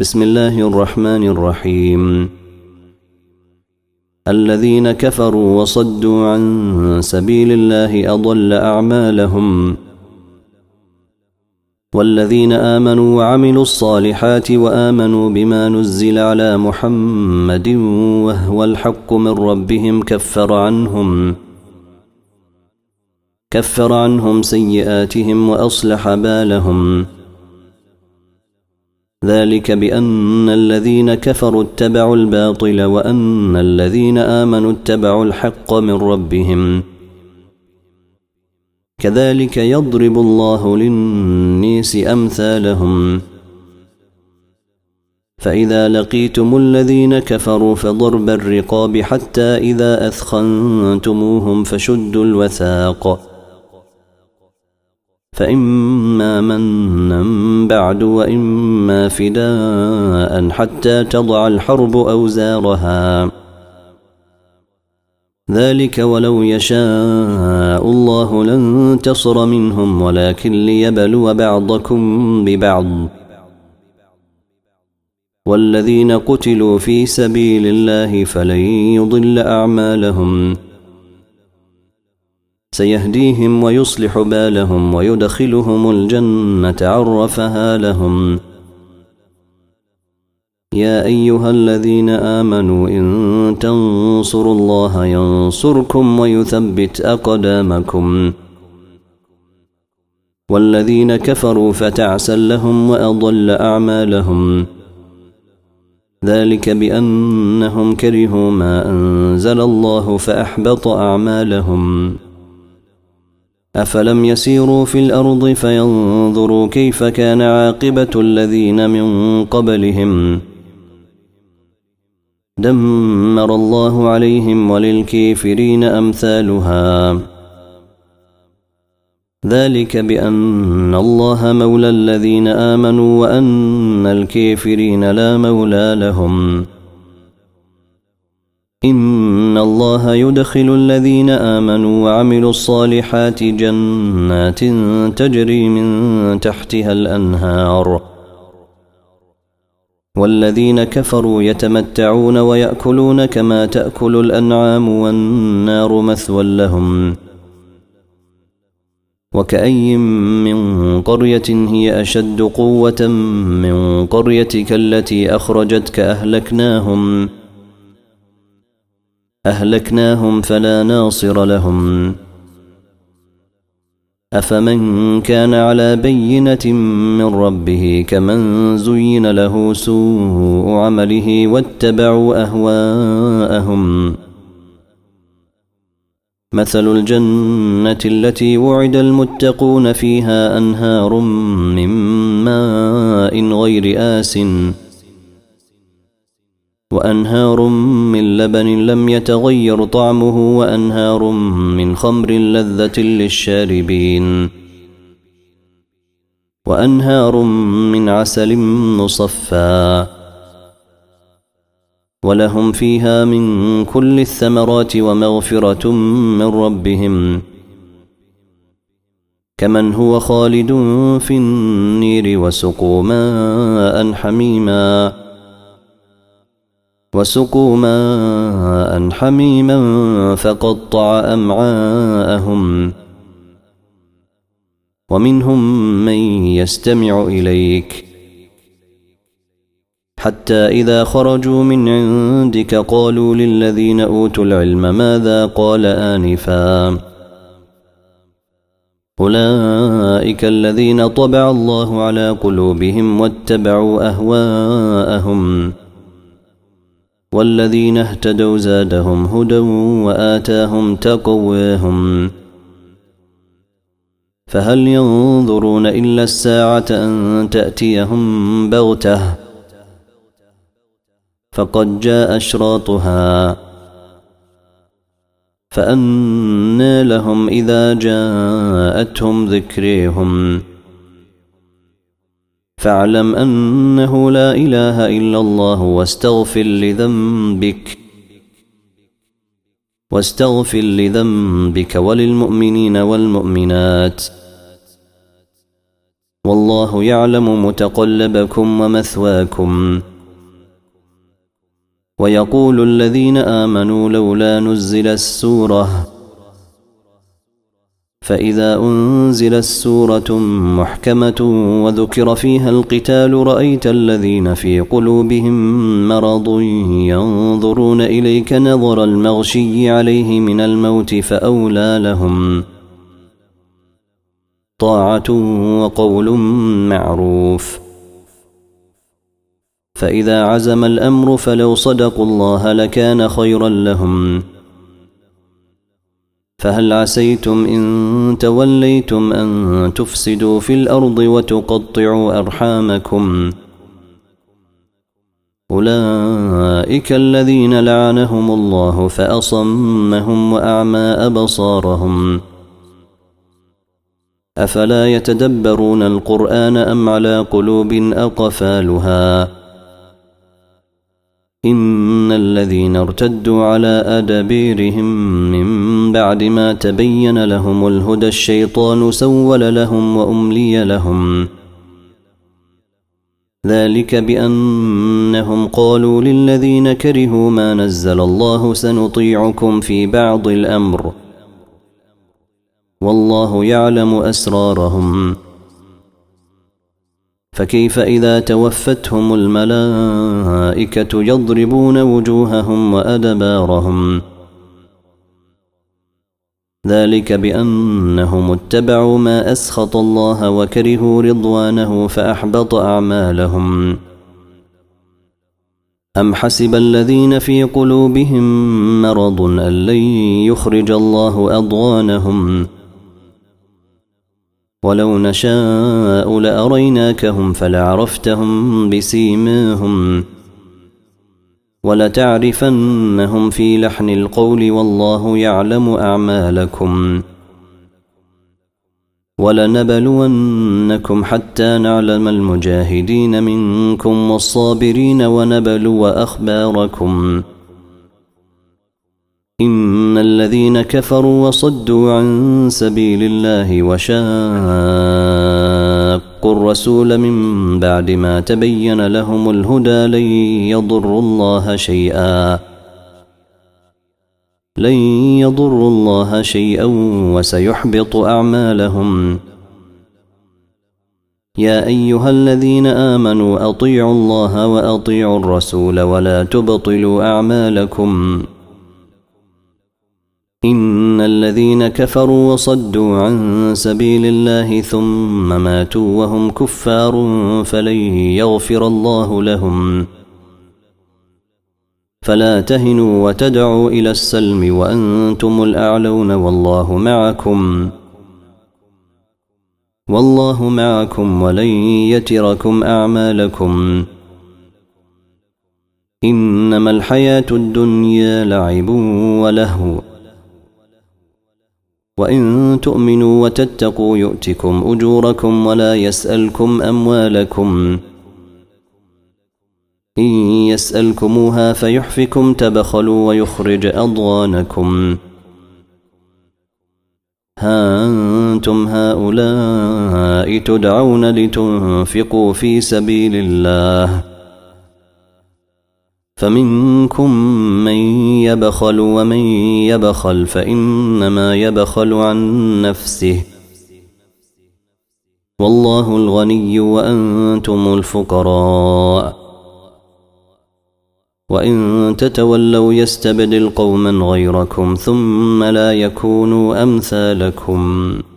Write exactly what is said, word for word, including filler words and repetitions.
بسم الله الرحمن الرحيم. الذين كفروا وصدوا عن سبيل الله أضل أعمالهم، والذين آمنوا وعملوا الصالحات وآمنوا بما نزل على محمد وهو الحق من ربهم كفر عنهم كفر عنهم سيئاتهم وأصلح بالهم. ذلك بأن الذين كفروا اتبعوا الباطل وأن الذين آمنوا اتبعوا الحق من ربهم. كذلك يضرب الله للناس أمثالهم. فإذا لقيتم الذين كفروا فضرب الرقاب حتى إذا أثخنتموهم فشدوا الوثاق، فإما منا بعد وإما فداء حتى تضع الحرب أوزارها. ذلك ولو يشاء الله لانتصر منهم ولكن ليبلو بعضكم ببعض. والذين قتلوا في سبيل الله فلن يضل أعمالهم، سيهديهم ويصلح بالهم ويدخلهم الجنة عرفها لهم. يا أيها الذين آمنوا إن تنصروا الله ينصركم ويثبت أقدامكم. والذين كفروا فتعسا لهم وأضل أعمالهم. ذلك بأنهم كرهوا ما أنزل الله فأحبط أعمالهم. أفلم يسيروا في الأرض فينظروا كيف كان عاقبة الذين من قبلهم. دمر الله عليهم وللكافرين أمثالها. ذلك بأن الله مولى الذين آمنوا وأن الكافرين لا مولى لهم. إن الله يدخل الذين آمنوا وعملوا الصالحات جنات تجري من تحتها الأنهار، والذين كفروا يتمتعون ويأكلون كما تأكل الأنعام والنار مثوى لهم. وكأي من قرية هي أشد قوة من قريتك التي أخرجتك أهلكناهم أهلكناهم فلا ناصر لهم. أفمن كان على بينة من ربه كمن زين له سوء عمله واتبعوا أهواءهم. مثل الجنة التي وعد المتقون فيها أنهار من ماء غير آسٍ وأنهار من لبن لم يتغير طعمه وأنهار من خمر لذة للشاربين وأنهار من عسل مصفى ولهم فيها من كل الثمرات ومغفرة من ربهم كمن هو خالد في النير وسقوا ماء حميما وسقوا ماء حميما فقطع أمعاءهم. ومنهم من يستمع إليك حتى إذا خرجوا من عندك قالوا للذين أوتوا العلم ماذا قال آنفا. أولئك الذين طبع الله على قلوبهم واتبعوا أهواءهم. والذين اهتدوا زادهم هدى وآتاهم تقواهم. فهل ينظرون إلا الساعة أن تأتيهم بغتة فقد جاء أشراطها. فأنى لهم إذا جاءتهم ذكريهم. فاعلم أنه لا إله إلا الله واستغفر لذنبك واستغفر لذنبك وللمؤمنين والمؤمنات. والله يعلم متقلبكم ومثواكم. ويقول الذين آمنوا لولا نزل السورة فإذا أنزلت سورة محكمة وذكر فيها القتال رأيت الذين في قلوبهم مرض ينظرون إليك نظر المغشي عليه من الموت فأولى لهم طاعة وقول معروف. فإذا عزم الأمر فلو صدقوا الله لكان خيرا لهم. فهل عسيتم إن توليتم أن تفسدوا في الأرض وتقطعوا أرحامكم أولئك الذين لعنهم الله فأصمهم وأعمى أبصارهم أفلا يتدبرون القرآن أم على قلوب أقفالها إن الذين ارتدوا على أدبيرهم من بعد ما تبين لهم الهدى الشيطان سول لهم وأملي لهم ذلك بأنهم قالوا للذين كرهوا ما نزل الله سنطيعكم في بعض الأمر والله يعلم أسرارهم. فكيف إذا توفتهم الملائكة يضربون وجوههم وأدبارهم ذلك بأنهم اتبعوا ما أسخط الله وكرهوا رضوانه فأحبط أعمالهم. أم حسب الذين في قلوبهم مرض أن لن يخرج الله أضغانهم ولو نشاء لأريناكهم فلعرفتهم بسيماهم ولتعرفنهم في لحن القول والله يعلم أعمالكم. ولنبلونكم حتى نعلم المجاهدين منكم والصابرين ونبلو أخباركم. إن الذين كفروا وصدوا عن سبيل الله وشاقوا الرسول من بعد ما تبين لهم الهدى لن يضروا الله شيئا لن يضروا الله شيئا وسيحبط أعمالهم. يا أيها الذين آمنوا أطيعوا الله وأطيعوا الرسول ولا تبطلوا أعمالكم. إن الذين كفروا وصدوا عن سبيل الله ثم ماتوا وهم كفار فلن يغفر الله لهم. فلا تهنوا وتدعوا إلى السلم وأنتم الأعلون والله معكم والله معكم ولن يتركم أعمالكم. إنما الحياة الدنيا لعب ولهو وإن تؤمنوا وتتقوا يؤتكم أجوركم ولا يسألكم أموالكم. إن يسألكموها فيحفكم تبخلوا ويخرج أضغانكم. ها أنتم هؤلاء تدعون لتنفقوا في سبيل الله فمنكم من يبخل ومن يبخل فإنما يبخل عن نفسه والله الغني وأنتم الفقراء وإن تتولوا يستبدل قوما غيركم ثم لا يكونوا أمثالكم.